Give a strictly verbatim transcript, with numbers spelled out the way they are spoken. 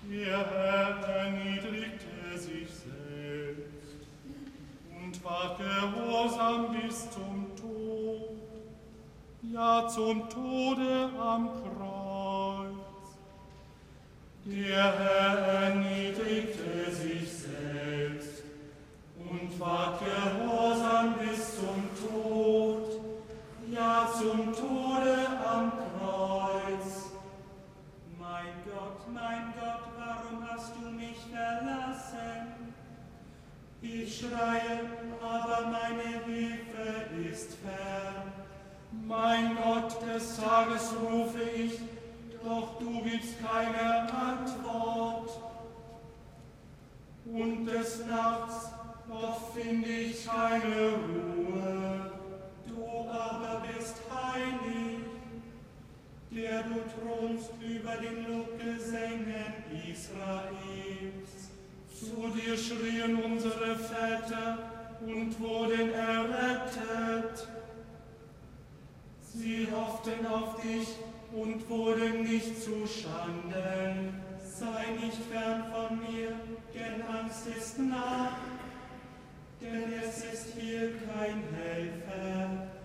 Der Herr erniedrigte sich selbst und war gehorsam bis zum Tod, ja zum Tode am Kreuz. Der Herr erniedrigte sich selbst und war gehorsam bis zum Tod, ja zum Tode am Kreuz. Mein Gott, mein Gott, warum hast du mich verlassen? Ich schreie, aber meine Hilfe ist fern. Mein Gott, des Tages rufe ich, doch du gibst keine Antwort. Und des Nachts, doch finde ich keine Ruhe. Du aber bist heilig, der du thronst über den Lobgesängen Israels. Zu dir schrien unsere Väter und wurden errettet. Sie hofften auf dich und wurden nicht zu Schanden. Sei nicht fern von mir, denn Angst ist nah, denn es ist hier kein Helfer.